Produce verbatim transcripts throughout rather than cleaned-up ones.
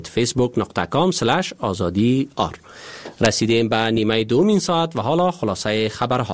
فیسبوک نقطه کام سلش آزادی آر. رسیدیم به نیمه دومین ساعت و حالا خلاصه خبرها.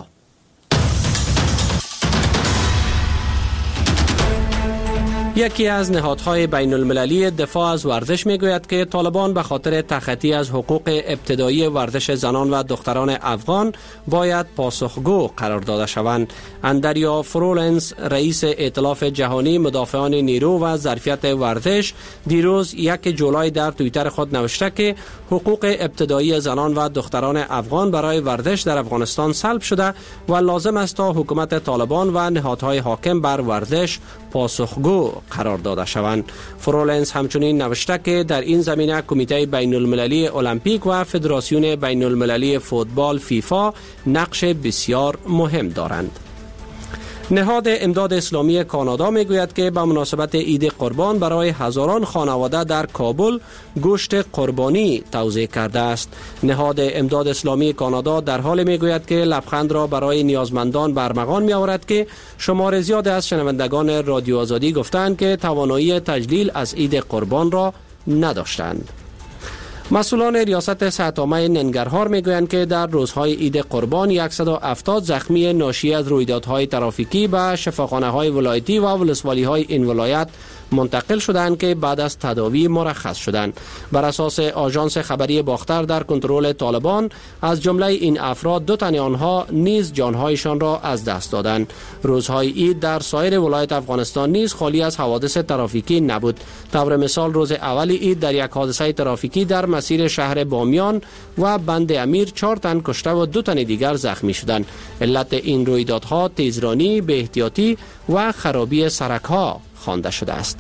یکی از نهادهای بین المللی دفاع از ورزش میگوید که طالبان به خاطر تخطی از حقوق ابتدایی ورزش زنان و دختران افغان باید پاسخگو قرار داده شوند. اندریا فرولنس، رئیس ائتلاف جهانی مدافعان نیرو و ظرفیت ورزش، دیروز یک جولای در توییتر خود نوشته که حقوق ابتدایی زنان و دختران افغان برای ورزش در افغانستان سلب شده و لازم است تا حکومت طالبان و نهادهای حاکم بر ورزش پاسخگو قرار داده شوند. فرولنس همچنین نوشته که در این زمینه کمیته بین المللی المپیک و فدراسیون بین المللی فوتبال فیفا نقش بسیار مهم دارند. نهاد امداد اسلامی کانادا میگوید که به مناسبت عید قربان برای هزاران خانواده در کابل گوشت قربانی توزیع کرده است. نهاد امداد اسلامی کانادا در حال میگوید که لبخند را برای نیازمندان برمغان می آورد که شمار زیاد از شنوندگان رادیو آزادی گفتند که توانایی تجلیل از عید قربان را نداشتند. مسئولان ریاست صحت عامه ننگرهار میگویند که در روزهای عید قربان صد و هفتاد زخمی ناشی از رویدادهای ترافیکی به شفاخانه‌های ولایتی و ولسوالی‌های این ولایت منتقل شدند که بعد از تداوی مرخص شدند. بر اساس آژانس خبری باختر در کنترل طالبان از جمله این افراد دو تن آنها نیز جانهایشان را از دست دادند. روزهای عید در سایر ولایت افغانستان نیز خالی از حوادث ترافیکی نبود. طور مثال روز اول عید در یک حادثه ترافیکی در مسیر شهر بامیان و بند امیر چهار تن کشته و دو تن دیگر زخمی شدند. علت این رویدادها تیزرانی، بی احتیاطی و خرابی سرک‌ها خوانده شده است.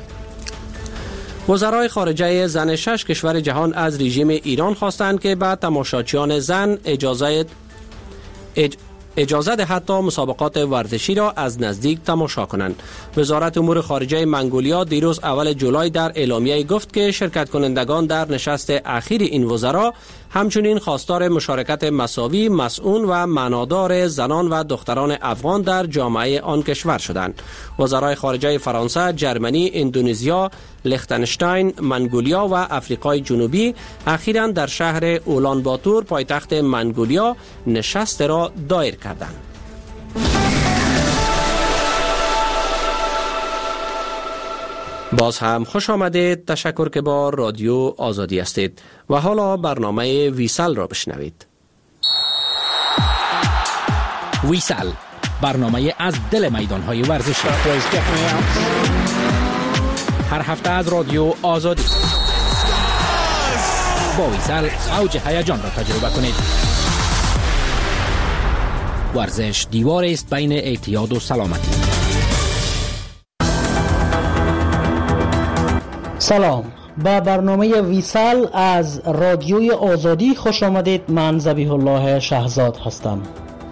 وزرای خارجه زن شش کشور جهان از رژیم ایران خواستند که به تماشاچیان زن اجازه اج... اجازه دهد تا مسابقات ورزشی را از نزدیک تماشا کنند. وزارت امور خارجه منگولیا دیروز اول جولای در اعلامیه گفت که شرکت کنندگان در نشست اخیر این وزرا همچنین خواستار مشارکت مساوی، مسئول و معنادار زنان و دختران افغان در جامعه آن کشور شدند. وزرای خارجه فرانسه، جرمنی، اندونزیا، لختنشتاین، منگولیا و افریقای جنوبی اخیراً در شهر اولان باتور پایتخت منگولیا نشست را دایر کردند. باز هم خوش آمدید. تشکر که با رادیو آزادی هستید و حالا برنامه ویسل را بشنوید. ویسل، برنامه از دل میدان‌های ورزشی. هر هفته از رادیو آزادی. با ویسل اوج هیجان را تجربه کنید. ورزش دیوار است بین اعتیاد و سلامتی. سلام، به برنامه ویسل از رادیوی آزادی خوش آمدید. من ذبیح الله شهزاد هستم.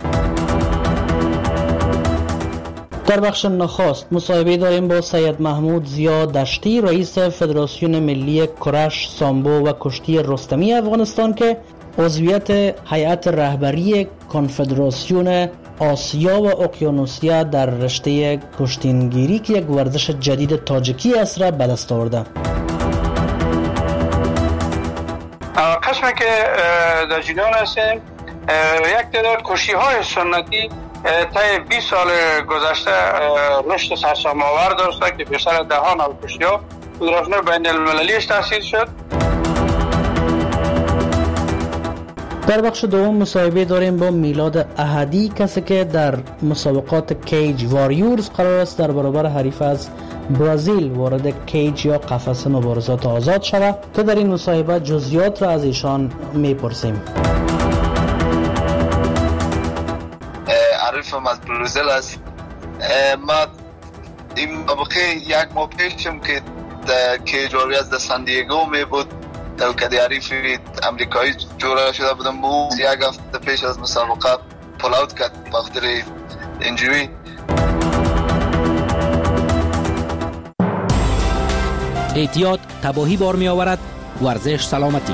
در بخش نخست مصاحبه داریم با سید محمود ضیا دشتی، رئیس فدراسیون ملی کرش، سامبو و کشتی رستمی افغانستان که عضویت هیئت رهبری کنفدراسیون آسیا و اقیانوسیا در رشته کشتینگیری که یک ورزش جدید تاجیکی است را به دست آورده. قسمی که در جریان هستیم یک تعداد کشتی های سنتی طی بیست سال گذشته رشد سرسام‌آور داشته که بیشتر ده نوع کشتی ها فدراسیون بین المللیش تأسیس شد. در بخش دوم مصاحبه داریم با میلاد احدی، کسی که در مسابقات کیج واریورز قرار است در برابر حریف از برزیل وارد کیج یا قفس مبارزات آزاد شود که در این مصاحبه جزئیات را از ایشان میپرسیم. عریفم از برزیل است. ما این موقع یک ماه پیشم که در کیج واریورز در سان دیگو می بود در کدی عریف امریکایی جوره شده بودم. او یک هفته پیش از مسابقه پول اوت کرد بخاطر اینجوری. اعتیاد تباهی بار می آورد، ورزش سلامتی.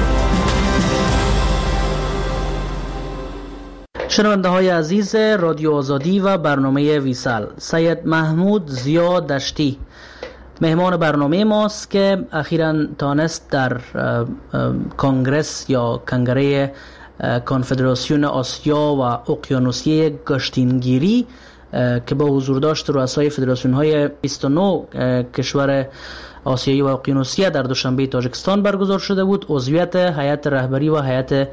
شنونده های عزیز رادیو آزادی و برنامه ویسل، سید محمود ضیا دشتی، مهمان برنامه ماست که اخیراً تانست در کنگرس یا کنگره کنفدراسیون آسیا و اقیانوسیه گشتینگیری که با حضور داشت رؤسای فدراسیون های بیست و نه کشور آسیایی و اقیانوسیه در دوشنبه تاجیکستان برگزار شده بود. عضویت هیئت رهبری و هیئت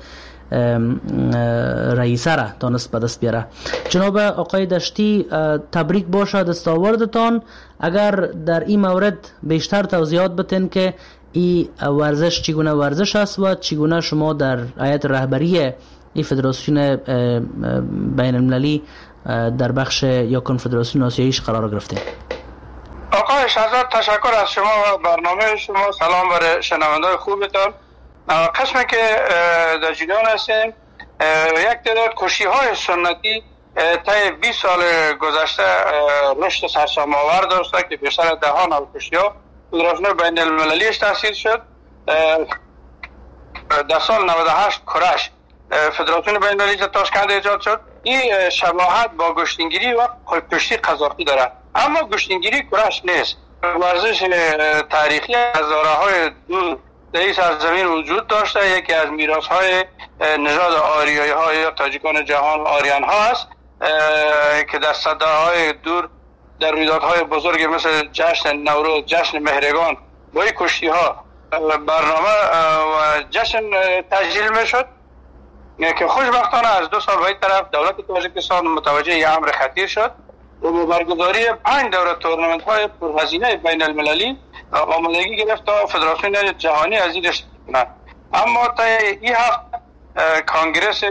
رئیسه را تانست به دست بیاره. جناب آقای دشتی، تبریک باشد دستاوردتان. اگر در این مورد بیشتر توضیحات بدین که این ورزش چگونه ورزش است و چگونه شما در هیئت رهبری این فدراسیون بین المللی در بخش یا کنفدراسیون آسیاییش قرار گرفتین. آقای شهزاد، تشکر از شما و برنامه شما. سلام برای شنوندگان خوبتان. قسمی که در جریان هستیم، یک تعداد کشی های سنتی طی بیست سال گذشته رشد سرسام آور داشته که بیشتر ده ها نو کشی ها فدراسیون بین المللیش تأسیس شد. در سال نود و هشت کرش فدراسیون بین المللی تاشکند ایجاد شد. این شباهت با گشتینگیری و کشتی قزاقی داره، اما گشتینگیری کرش نیست. ورزش تاریخی هزاره های دور در این سرزمین وجود داشته. یکی از میراث های نژاد آریایی ها یا تاجیکان جهان آریان ها است که در صداهای دور در رویدادهای بزرگ مثل جشن نوروز، جشن مهرگان با این کشتی ها برنامه و جشن تجلیل می شد که خوشبختانه از دو سال باید طرف دولت تاجیکستان متوجه این امر خطیر شد و با برگزاری پنج دوره تورنمنت های پرهزینه بین المللی آمادگی گرفت تا فدراسیون جهانی از این رشد کنند. اما تا این هفته کنگرس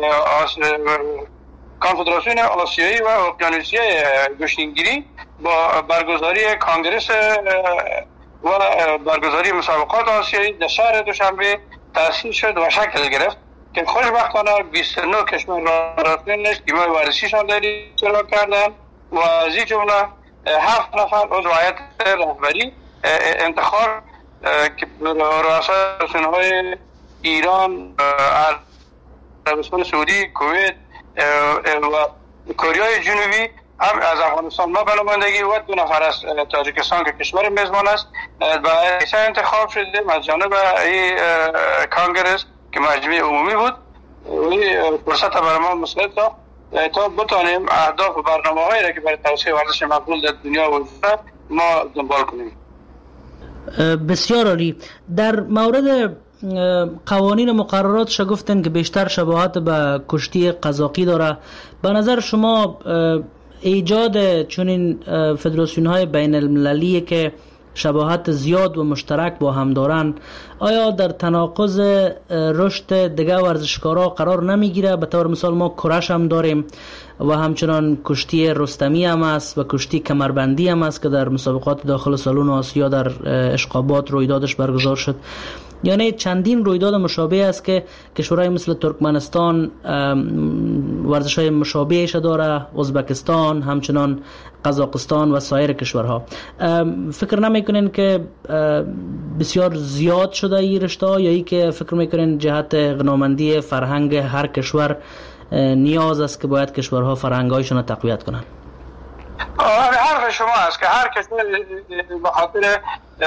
کنفدراسیون آسیایی و اقیانوسیه گشتینگیری با برگزاری کنگرس و برگزاری مسابقات آسیایی در شهر دوشنبه تأسیس شد و شکل گرفت که خوشبختانه بیست و نه کشور رفتنش تیمای ورزشیشان در اشتراک کردن و از این جمله هفت نفر عضو هیئت رهبری انتخاب که رؤسای های ایران، عربستان سعودی، کویت و کره جنوبی هم از افغانستان ما بنمایندگی و دو نفر از تاجیکستان که کشور میزبان است به انتخاب شده از جانب این کنگرس که مجمع عمومی بود. این فرصت برای ما مساعد تا تا بتانیم اهداف و برنامه هایی را که برای توسعه ورزش مقبول در دنیا وجود دارد ما دنبال کنیم. بسیار عالی. در مورد قوانین و مقررات شا گفتن که بیشتر شباهت به کشتی قزاقی داره. به نظر شما ایجاد چنین فدراسیون های بین المللی که شباهت زیاد و مشترک با هم دارن آیا در تناقض رشد دیگه ورزشکارا قرار نمیگیره؟ به طور مثال ما کرش هم داریم و همچنان کشتی رستمی هم است و کشتی کمربندی هم است که در مسابقات داخل سالن آسیا در اشقابات رویدادش برگزار شد. یعنی چندین رویداد مشابه است که کشورهای مثل ترکمنستان ورزش‌های مشابهش داره، ازبکستان، همچنان قزاقستان و سایر کشورها. فکر نمیکنین که بسیار زیاد شده این رشته یا ای که فکر میکنین جهت غنامندی فرهنگ هر کشور نیاز است که باید کشورها فرهنگایشون تقویت کنن؟ حرف شما است که هر کشور به خاطر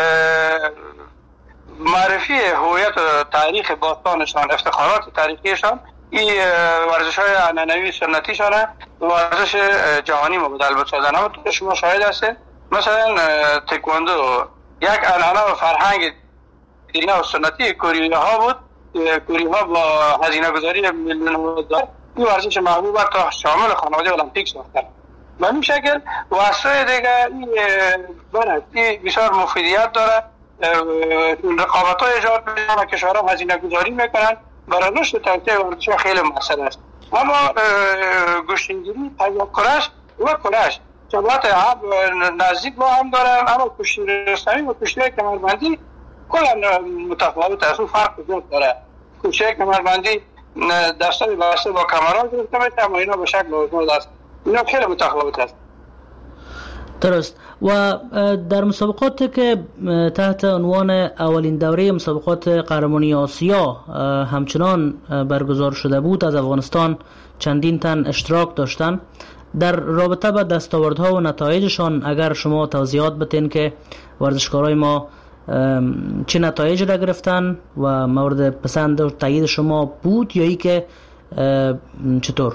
معرفی هویت و تاریخ باستانشان، افتخارات تاریخیشان، این ورزش های عنعنوی سنتیشان ورزش جهانی مبادله بسازن. اما تو شما شاهد هستید مثلا تکواندو یک عنعنه و فرهنگ دیرینه و سنتی کوریه ها بود. کوریه ها با هزینه گذاری میلیون دلار این ورزش محبوب تا شامل خانواده المپیک ساختن. به این شکل واسطه دیگه این بسیار مفیدیت داره. رقابت های ایجاد میکنن و کشورها هزینه گذاری میکنن برای رشد توسعه ورزش خیلی موثر است. اما گشتینگیری یا کرش و کرش شباهت نزدیک با هم دارن، اما کشتی رستمی و کشتی کمربندی کلا متفاوت است و فرق زیاد داره. کشتی کمربندی دسته به دسته با کمرها گرفته میشه اما اینا به شکل آزمود است. اینا خیلی متفاوت است. درست. و در مسابقات که تحت عنوان اولین دوره مسابقات قهرمانی آسیا همچنان برگزار شده بود، از افغانستان چندین تن اشتراک داشتن. در رابطه با دستاوردها و نتایجشان اگر شما توضیحات بتین که ورزشکارای ما چه نتایج را گرفتن و مورد پسند و تایید شما بود یا ای که چطور؟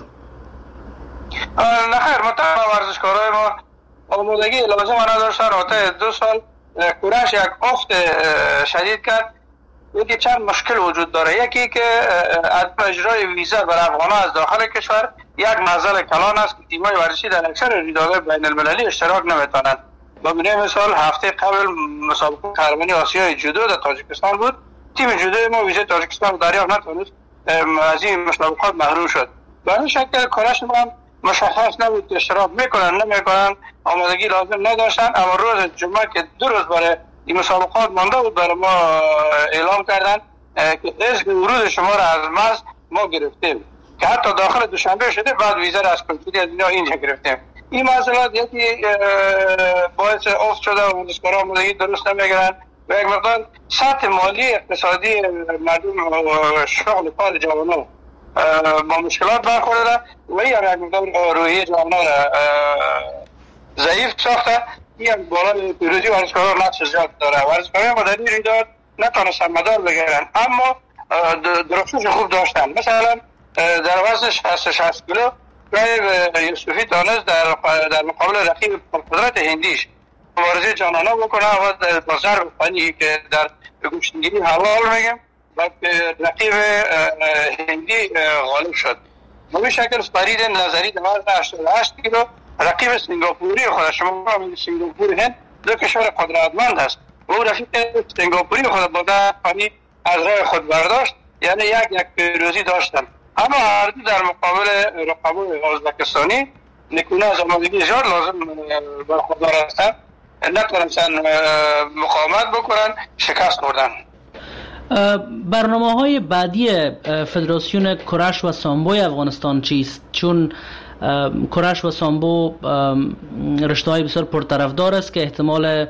نه خیر، مطمئن ورزشکارای ما آمادگی لازم نداشتن. تا دو سال کورش یک افت شدید کرد. یکی چند مشکل وجود داره. یکی که عدم اجرای ویزا برای افغانان از داخل کشور یک معضل کلان است که تیم‌های ورزشی در اکثر رویدادهای بین المللی اشتراک نمیتونند. به عنوان مثال هفته قبل مسابقه قهرمانی آسیای جودو در تاجیکستان بود. تیم جودو ما ویزای تاجیکستان دریافت نتونست، از این مسابقات محروم شد. به این شکل کارش هم مشخص نبود که اشتراک میکنن نمیکنن، آمادگی لازم نداشتن. اما روز جمعه که دو روز برای این مسابقات مانده بود برای ما اعلام کردن که اذن ورود شما را از مرز ما گرفتیم که حتی داخل دوشنبه شده، بعد ویزا را از کنسولی از اینا اینجا گرفتیم. این مسئله یکی باعث افت شده و ورزشکاران آمادگی درست نمیگیرن و یک مقدار سطح مالی اقتصادی مردم شغل کار جوانان با مشکلات برخورده و این یک مقدار روحیه جوانان را ضعیف ساخته. این بالا پیروزی ورزشکاران نقش زیاد داره. ورزشکاران ما در این رویداد نتونستن مدال بگیرن اما درخشش خوب داشتن. مثلا در وزن شصت شصت کیلو یوسفی تانست در در مقابل رقیب قدرت هندیش مبارزه جانانه بکنه و با ضرب فنی که در گوشتگیری حلال میگم و رقیب هندی غالب شد. به این شکل فرید نظری در وزن هشتاد و هشت کیلو رقیب سنگاپوری خود، شما فهمید سنگاپور هند دو کشور قدرتمند است و او رقیب سنگاپوری خود با فنی از راه خود برداشت، یعنی یک یک پیروزی داشتن. اما هر دو در مقابل رقبای ازبکستانی نکونه از آمادگی زیاد لازم برخوردار هستند، نتونستن مقاومت بکنن، شکست خوردن. برنامه های بعدی فدراسیون کرش و سامبوی افغانستان چیست؟ چون کرش و سامبو رشته های بسیار پرطرفدار است که احتمال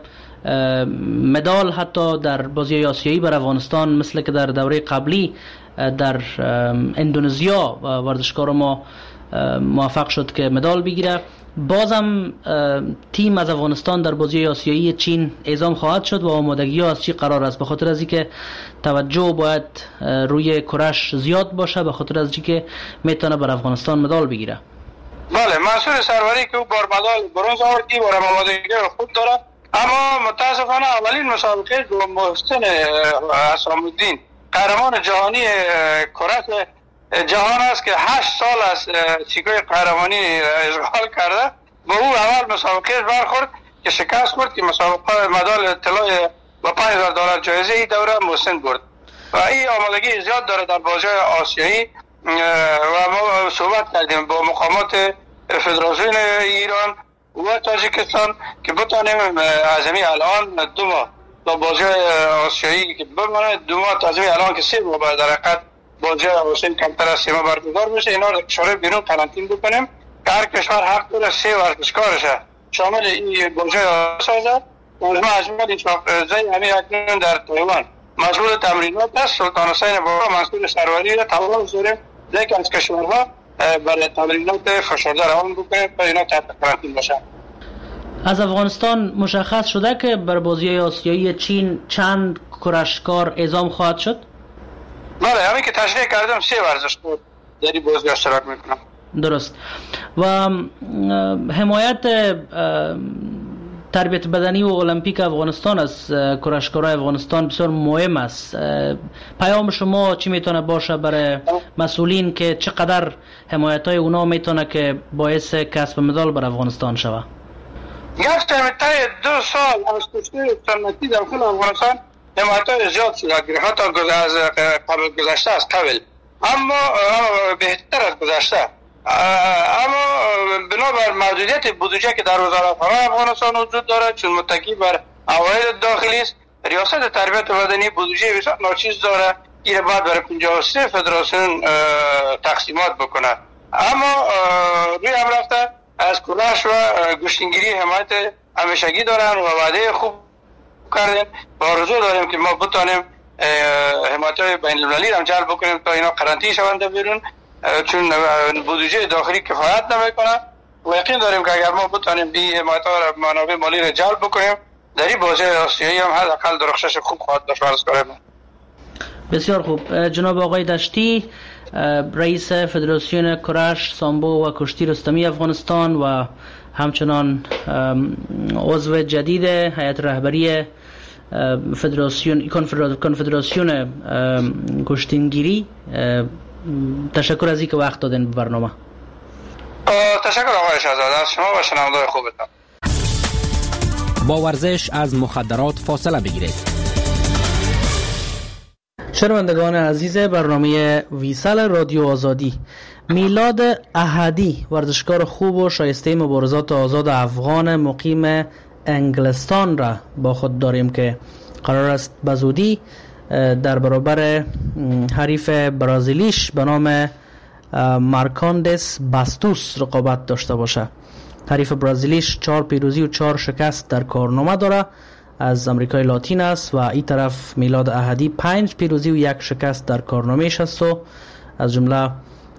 مدال حتی در بازی آسیایی بر افغانستان مثل که در دوره قبلی در اندونزیا ورزشکار ما موفق شد که مدال بگیره. بازم تیم از افغانستان در بازی آسیایی چین اعزام خواهد شد و آمادگی ها از چی قرار است؟ به خاطر از اینکه توجه باید روی کرش زیاد باشه، به خاطر از اینکه میتونه بر افغانستان مدال بگیره. بله، منصور سروری که او بار مدال برنز آورد، این بار آمادگی خوب داره، اما متاسفانه اولین مسابقه دو محسن حسام الدین قهرمان جهانی کرش جهان است که هشت سال از سیگای قهرمانی اشغال کرده، با او اول مسابقه برخورد که شکست خورد که مسابقه مدال طلای با پنج هزار دلار جایزه ای دوره محسن برد و این آمادگی زیاد داره در بازی آسیایی و ما صحبت کردیم با مقامات فدراسیون ایران و تاجیکستان که بتانیم از همین الان دو ماه تا بازی آسیایی که بمانه، دو ماه تا از همین الان که سه ماه در حقیقت بازی آسیایی کمتر از سه ماه برگزار بشه، اینا رو کشور بیرون قرنطینه بکنیم که هر کشور حق داره سه ورزشکارش شامل این بازی سازد. مجموع اجماع این زی همین اکنون در تایوان مشغول تمرینات است. سلطان حسین بابا منصور سروری را تمام زوره دیگه از کشورها برای تمرینات فشرده روان بکنه تا اینا تحت قرنطینه باشن. از افغانستان مشخص شده که بر بازی آسیایی چین چند کرشکار اعزام خواهد شد؟ بله، همین که تشریح کردم سه ورزشکار در این بازی اشتراک میکنم. درست. و حمایت تربیت بدنی و المپیک افغانستان از کرشکارای افغانستان بسیار مهم است. پیام شما چی میتونه باشه برای مسئولین که چقدر حمایت های اونا میتونه که باعث کسب مدال بر افغانستان شود؟ گفتم تا دو سال از کشتی سنتی در داخل افغانستان حمایت های زیاد صورت گرفت، حتی از قبل گذشته از قبل، اما بهتر از گذشته. اما بنابر محدودیت بودجه که در وزارت افغانستان وجود داره، چون متکی بر عواید داخلی است، ریاست تربیت بدنی بودجه بسیار ناچیز داره، این بعد برای پنجاه و سه فدراسیون تقسیمات بکنه. اما روی هم رفته از کرش و گوشتنگیری حمایت همیشگی دارن و وعده خوب کردن و آرزو داریم که ما بتانیم حمایت های بین المللی هم جلب بکنیم تا اینا قرنطینه شونده بیرون، چون بودجه داخلی کفایت نمیکنه و یقین داریم که اگر ما بتونیم این حمایت ها را منابع مالی را جلب بکنیم در این بازی آسیایی هم حداقل درخشش خوب خواهد داشت. فرض کنیم. بسیار خوب. جناب آقای دشتی، رئیس فدراسیون کرش سامبو و کشتی رستمی افغانستان و همچنان عضو جدید هیئت رهبری فدراسیون کنفدراسیون کشتیگیری، تشکر از اینکه وقت دادین به برنامه. تشکر آقای شهزاده از شما و شنونده‌های خوبتان. با ورزش از مخدرات فاصله بگیرید. شنوندگان عزیز برنامه ویسال رادیو آزادی، میلاد احدی ورزشکار خوب و شایسته مبارزات آزاد افغان مقیم انگلستان را با خود داریم که قرار است بزودی در برابر حریف برازیلیش به نام مارکاندس باستوس رقابت داشته باشه. حریف برازیلیش چهار پیروزی و چهار شکست در کارنامه داره، از امریکای لاتین است و این طرف میلاد احدی پنج پیروزی و یک شکست در کارنامه‌اش است و از جمله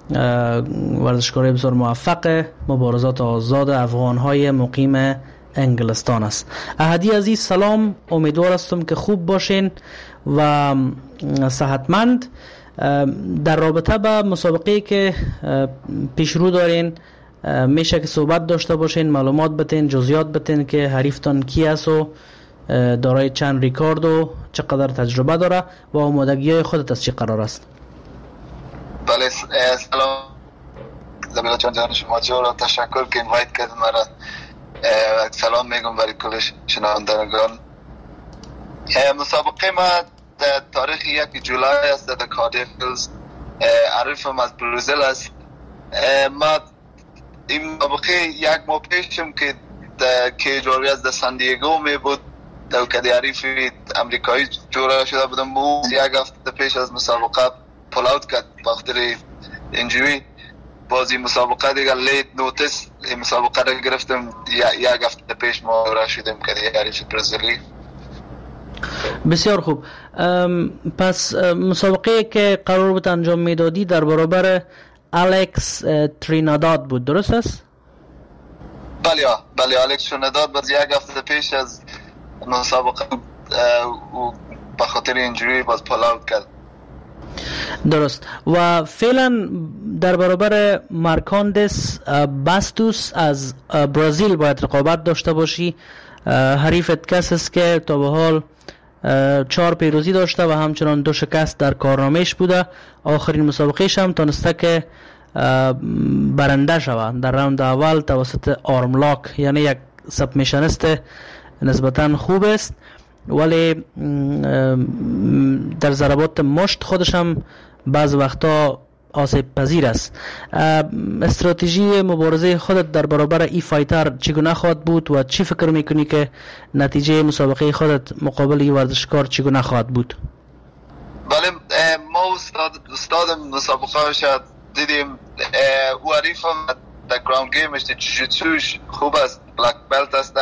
ورزشکار بسیار موفق مبارزات آزاد افغان‌های مقیم انگلستان است. احدی عزیز سلام، امیدوار هستم که خوب باشین و صحتمند. در رابطه با مسابقه که پیش رو دارین میشه که صحبت داشته باشین، معلومات بتین، جزئیات بتین که حریفتان کی است و دارای چند ریکارد و چقدر تجربه داره و آمادگی خودت از چی قرار است؟ بله سلام زبیلا جان جان شما جورا، تشکر که اینوایت کردید مرا. سلام میگم برای کل شنوندگان. مسابقه ما در تاریخ یک جولای است در کاردیف هیلز. عریفم از برزیل است. ما این مسابقه یک ماه پیشم که که جوری از سان دیگو می بود در کدی عریفی امریکایی جورا شده بودم بود. یک هفته پیش از مسابقه پول اوت کرد بخاطر اینجوری. بازی مسابقه دیگه لیت نوتیس مسابقه را گرفتم، یک هفته پیش ما جورا شدیم کدی عریفی برزیلی. بسیار خوب. پس مسابقه که قرار بود انجام میدادی در برابر الکس تریناداد بود، درست است؟ بله بله الکس تریناداد باز یک هفته پیش از مسابقه و به خاطر اینجوری باز پول اوت کرد. درست. و فعلا در برابر مارکاندس باستوس از برزیل باید رقابت داشته باشی. حریفت کس است که تا به حال چهار پیروزی داشته و همچنان دو شکست در کارنامهش بوده. آخرین مسابقهش هم تونسته که برنده شود در راوند اول توسط آرملاک، یعنی یک سبمیشنست نسبتا خوب است ولی در ضربات مشت خودش هم بعض وقتا آسیب پذیر است. استراتژی مبارزه خودت در برابر ای فایتر چگونه خواهد بود و چی فکر میکنی که نتیجه مسابقه خودت مقابل ای ورزشکار چگونه خواهد بود؟ بله ما استاد استاد مسابقه شد دیدیم او عریفم در گراوند گیمش جوجیتسوش خوب است، بلک بلت است.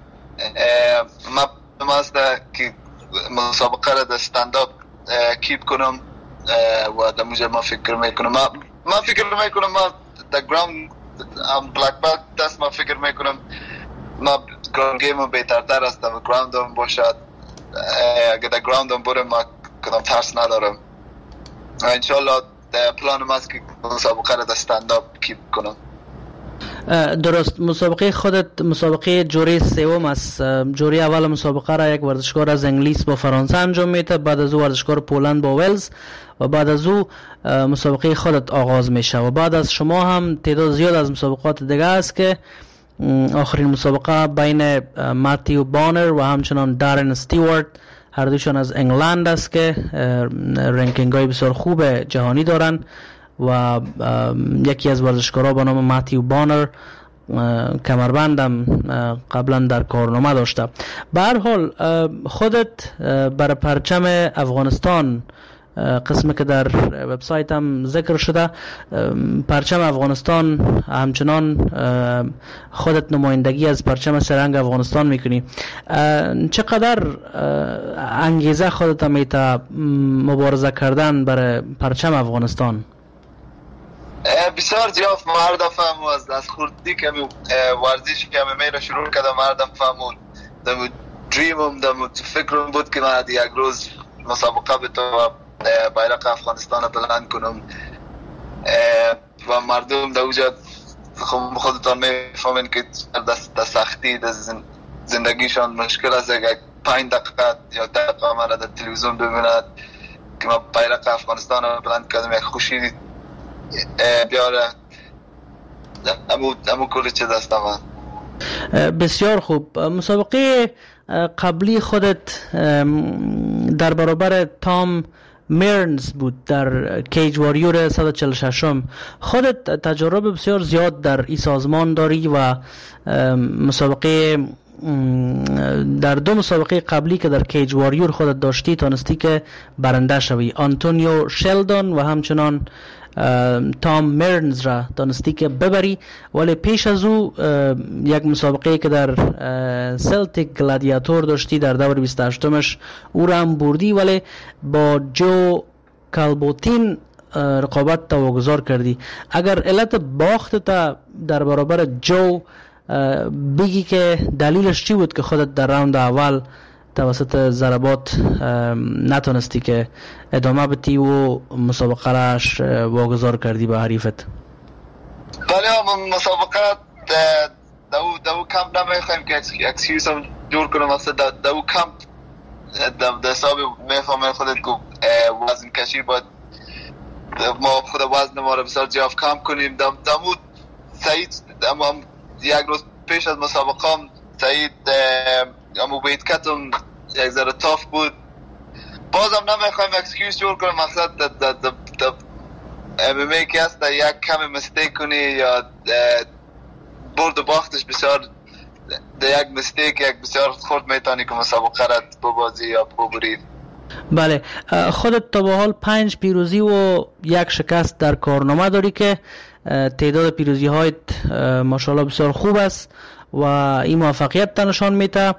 ما است که مسابقه را در استنداپ کیپ کنم و در موجه ما فکر میکنم ما ما فکر میکنم ما در گراوند ام بلک بلت دست ما فکر میکنم ما گراوند گیم بهترتر است و گراوند هم باشد. اگر در گراوند هم برم ما کدام ترس ندارم. انشالله پلان ما است که مسابقه را در استنداپ کیپ کنم. درست. مسابقه خودت مسابقه جوری سوم است. جوری اول مسابقه را یک ورزشکار از انگلیس با فرانسه انجام میده، بعد از او ورزشکار پولند با ولز و بعد از او مسابقه خودت آغاز میشه و بعد از شما هم تعداد زیاد از مسابقات دیگه است که آخرین مسابقه بین ماتیو بانر و همچنان دارن استیوارت، هر دوشان از انگلند است که رنکینگ های بسیار خوب جهانی دارن و یکی از ورزشکارها به نام ماتیو بانر کمربندم قبلا در کارنامه داشته. به هر حال خودت برای پرچم افغانستان، قسمی که در وبسایت هم ذکر شده، پرچم افغانستان همچنان خودت نمایندگی از پرچم سرنگ افغانستان میکنی. چقدر انگیزه خودت میتا مبارزه کردن برای پرچم افغانستان؟ بسیار زیاد مردم فهمو از از خوردی که ورزش که می را شروع کردم مردم فهمون دم دریمم دم فکرم بود که من یک روز مسابقه به تو بیرق افغانستان بلند کنم و مردم در اونجا خودتان میفهمین که دست سختی در زندگیشان مشکل است. اگر پنج دقیقه یا دقیقه من در تلویزیون ببیند که من بیرق افغانستان بلند کردم یک خوشی بیاره امو, امو کلی چه دست من. بسیار خوب. مسابقه قبلی خودت در برابر تام میرنز بود در کیج واریور صد و چهل و شش. خودت تجربه بسیار زیاد در این سازمان داری و مسابقه در دو مسابقه قبلی که در کیج واریور خودت داشتی تانستی که برنده شوی. آنتونیو شلدون و همچنان تام میرنز را دانستی که ببری، ولی پیش از او یک مسابقه که در سلتیک گلادیاتور داشتی در دور بیست و هشتمش او را هم بردی، ولی با جو کالبوتین رقابت تا واگذار کردی. اگر علت باخت تا در برابر جو بگی که دلیلش چی بود که خودت در راوند اول توسط ضربات نتونستی که ادامه بدی و مسابقه راش واگذار کردی به حریفت؟ بله مسابقه دو دو کمپ نمیخوایم که اکسکیوز هم جور کنم. اصلا دو کمپ در حساب میفهمه خودت که وزن کشی باید ما خود وزن ما رو بسیار جاف کم کنیم. دمود سعید یک روز پیش از مسابقه هم سعید امو بیت کتم یک ذره تاف بود. بازم نمیخوایم اکسکیوز جور کنم. مقصد در در در در ام ام ای که هست یک کمی مستیک کنی یا برد و باختش بسیار در یک مستیک یک بسیار خورد میتانی که مسابقه رد ببازی یا ببری. بله، خودت تا به حال پنج پیروزی و یک شکست در کارنامه داری که تعداد پیروزی هایت ماشاءالله بسیار خوب است و این موفقیت تا نشان میده.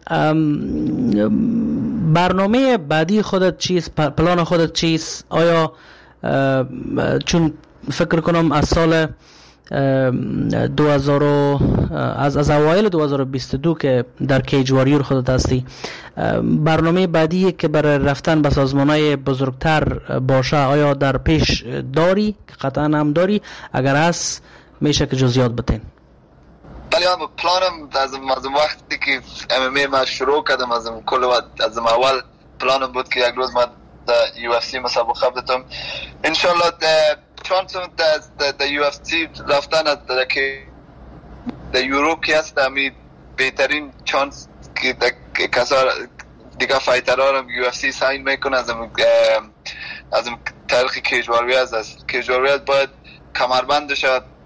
برنامه بعدی خودت چیست؟ پلان خودت چیست؟ آیا چون فکر کنم از سال دو هزار از از اوایل دو هزار و بیست و دو که در کیج واریور خودت هستی، برنامه بعدی که برای رفتن به سازمان‌های بزرگتر باشه آیا در پیش داری؟ که قطعا هم داری، اگر هست میشه که جزئیات بتین. بله من پلانم از از وقتی که ام ام ای ما شروع کردم از کل از اول پلانم بود که یک روز ما در یو اف سی مسابقه بدم. ان شاء الله چانس در در یو اف سی رفتن در که در یوروپ که است می بهترین چانس که کسا دیگه فایترها رو یو اف سی ساین میکنه. از از تاریخ کیج واریور از کیج واریور باید کمربندش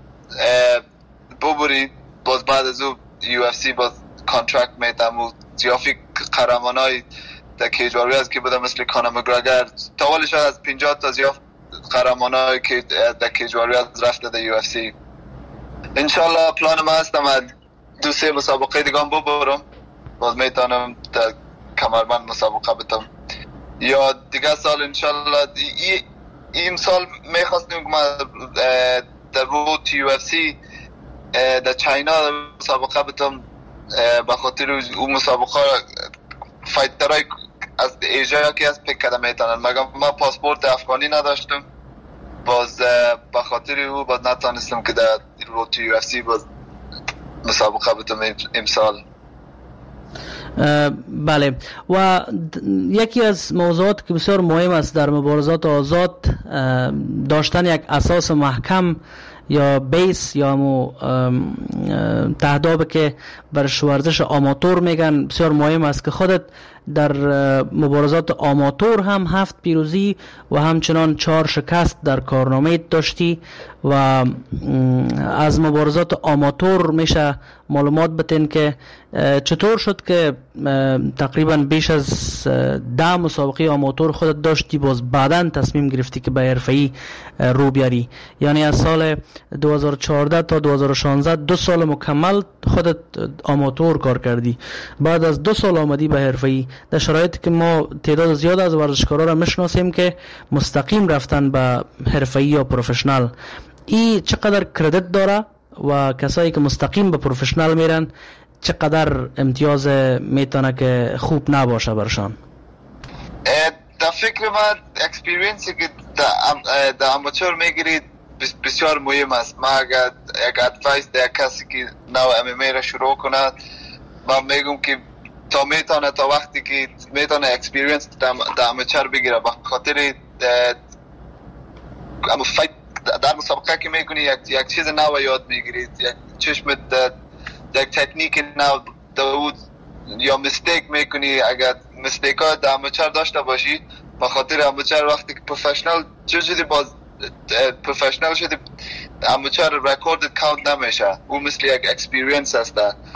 ببری. باز بعد از او یو اف سی باز کانترکت میتم و زیافی قهرمانای در کیج واریور که بوده مثل کانر مگراگر تاولی شاید از پنجاه تا زیاف قهرمانای که در کیج واریور رفته در یو اف سی. انشالله پلان ما هستم دو سه مسابقه دیگه هم ببرم، باز میتونم در کمربند مسابقه بتم یا دیگه سال انشالله. این سال میخواستیم که ما در رود تی یو اف سی در چاینا مسابقه بتم، به خاطر اون مسابقه فایترهای از ایژیا که از پیک کده میتونن، مگر ما پاسپورت افغانی نداشتم، باز به خاطر او باز نتانستم که در رود تی یو اف سی باز مسابقه بتم امسال. بله، و یکی از موضوعات که بسیار مهم است در مبارزات آزاد داشتن یک اساس محکم یا بیس یا مو تهداب که بر ورزش آماتور میگن بسیار مهم است که خودت در مبارزات آماتور هم هفت پیروزی و همچنان چهار شکست در کارنامه داشتی و از مبارزات آماتور میشه معلومات بتین که چطور شد که تقریبا بیش از ده مسابقه آماتور خودت داشتی باز بعداً تصمیم گرفتی که به حرفه‌ای رو بیاری؟ یعنی از سال دو هزار و چهارده تا دو هزار و شانزده دو سال مکمل خودت آماتور کار کردی، بعد از دو سال آمدی به حرفه‌ای در شرایطی که ما تعداد زیاد از ورزشکارا را میشناسیم که مستقیم رفتن به حرفه‌ای یا پروفشنال. این چقدر کردیت داره و کسایی که مستقیم به پروفشنال میرن چقدر امتیاز میتونه که خوب نباشه برشان؟ در فکر من اکسپیرینسی که در اماتور میگیرید بسیار مهم است. من اگر یک ادوایس در کسی که نو ام ام ای را شروع کند، من میگم که تا میتونه تا وقتی که میتونه اکسپیرینس در اماتور بگیره، به خاطر در مسابقه که میکنی یک یک چیز نو یاد میگیرید، یک چشمت یک تکنیک نو داود یا مستیک میکنی. اگر مستیک ها در اماتور داشته باشی، به خاطر اماتور وقتی که پروفشنال شدی باز پروفشنال شدی اماتور رکورد کاونت نمیشه، او مثل یک اکسپیرینس است.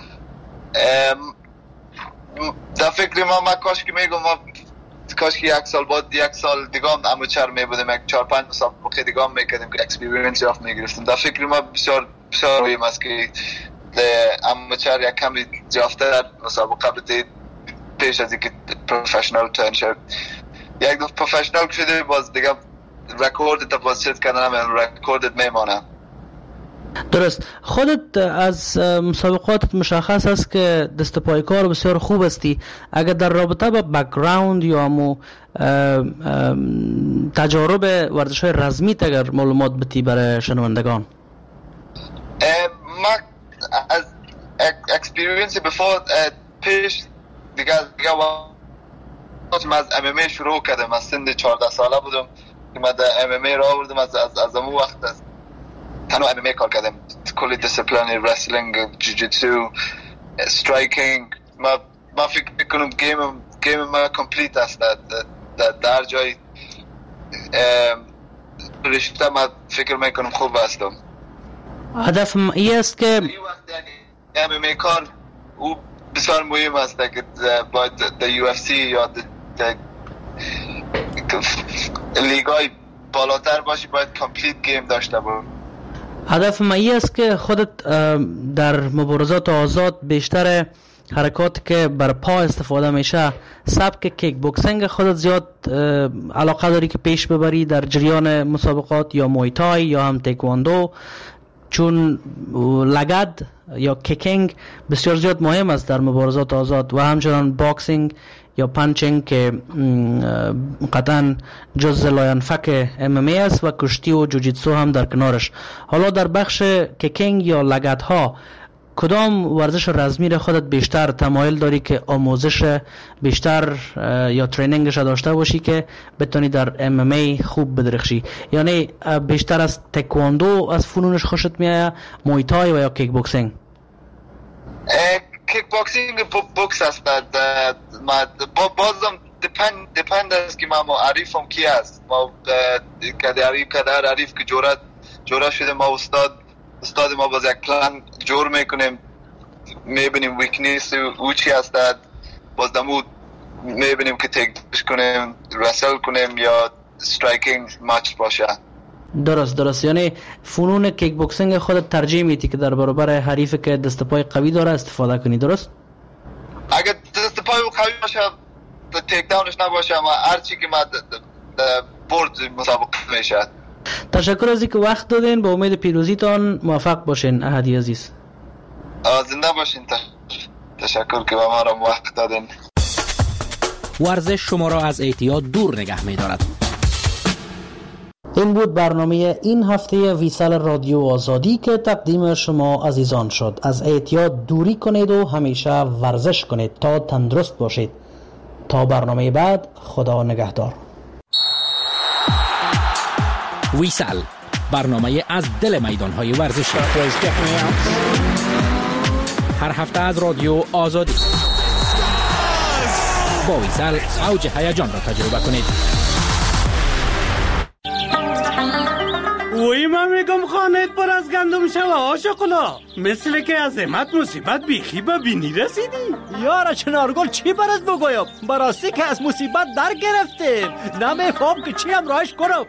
در فکر ما ما کاش که میگم ما کاش که یک سال بعد یک سال دیگه هم اماتور میبودیم، یک چهار پنج مسابقه دیگه هم میکردیم که اکسپیرینس یافت میگرفتیم. در فکر ما بسیار بسیار مهم است که اماتور یک کمی یافته در مسابقه بدید پیش از اینکه پروفشنال ترن شد. یک دو پروفشنال شده باز دیگه رکوردت باز چیز کردن هم رکوردت میمانه. درست. خودت از مسابقاتت مشخص است که دست پای کار بسیار خوب استی. اگر در رابطه با بک‌گراند یا مو تجارب ورزش های رزمی اگر معلومات بدی برای شنوندگان؟ ما از اکسپیرینس بفور پیش دیگه دیگه ما از ام ام ای شروع کردم. از سن چهارده ساله بودم که ما در ام ام ای را آوردم. از از از اون وقت از تنها ام ام ای کار کردم، کلی دیسیپلین، رسلینگ، جوجیتسو، استرایکینگ. ما ما فکر میکنم گیم گیم ما کامپلیت است. در در جای رشته ما فکر میکنم خوب هستم. هدف این است که ام ام ای کار او بسیار مهم است که باید در یو اف سی یا در لیگای بالاتر باشی، باید کامپلیت گیم داشته باید. هدف من این است که خودت در مبارزات آزاد بیشتر حرکات که بر پا استفاده میشه، سبک کیک بوکسینگ خودت زیاد علاقه داری که پیش ببری در جریان مسابقات، یا موی تای یا هم تایکواندو؟ چون لگد یا کیکینگ بسیار زیاد مهم است در مبارزات آزاد، و همچنان باکسینگ یا پانچینگ که قطعا جز لاینفک ام ام ای است، و کشتی و جوجیتسو هم در کنارش. حالا در بخش کیکینگ یا لگد ها کدام ورزش رزمی را خودت بیشتر تمایل داری که آموزش بیشتر یا ترینینگش داشته باشی که بتونی در ام ام ای خوب بدرخشی؟ یعنی بیشتر از تایکواندو از فنونش خوشت میاد، موی تای و یا کیک بوکسینگ؟ کیک بوکسینگ بوکس است. بازم دپند دپند است که ما معرفم کی است. ما کداری کدار عریف که جورت جورا شده، ما استاد استاد ما باز یک پلان جور میکنیم، میبینیم ویکنیس او چی هست، باز دمو میبینیم که تیکش کنیم، رسل کنیم یا استرایکینگ ماچ باشه. درست درست. یعنی فنون کیک بوکسینگ خودت ترجیح میدی که در برابر حریفی که دست پای قوی داره استفاده کنی، درست؟ اگر دست پای قوی باشه تیک داونش نباشه، اما هر چی که ما برد مسابقه میشه. تشکر از اینکه وقت دادین. با امید پیروزیتان موفق باشین احدی عزیز. زنده باشین. تشکر که به ما را وقت دادین. ورزش شما را از اعتیاد دور نگه می دارد. این بود برنامه این هفته ویسال رادیو آزادی که تقدیم شما عزیزان شد. از اعتیاد دوری کنید و همیشه ورزش کنید تا تندرست باشید. تا برنامه بعد، خدا نگهدار. ویسال، برنامه از دل میدان‌های ورزشی، هر هفته از رادیو آزادی. با ویسال اوج هیجان را تجربه کنید. وی من میگم خانهت پر از گندم شوه ها شکلا. مثل که از امت مصیبت بیخی به بینی رسیدی. یارا چنارگل چی برات بگویم؟ براستی که از مصیبت در گرفتیم، نمیفهم که چی هم راهش کنم.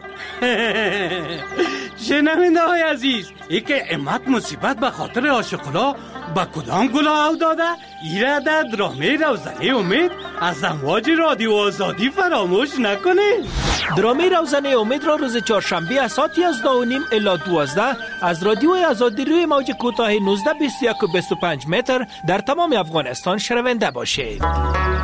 شنونده های عزیز، ای که امت مصیبت به خاطر عاشقلا با کدام گلا او داده؟ ایره در درامه روزنه امید از امواج رادیو آزادی فراموش نکنه. درامه روزنه امید را روز چهارشنبه از ساعت یازده و نیم الی دوازده از رادیو آزادی روی موج کوتاه نوزده بیست و یک و بیست و پنج متر در تمام افغانستان شنونده باشید.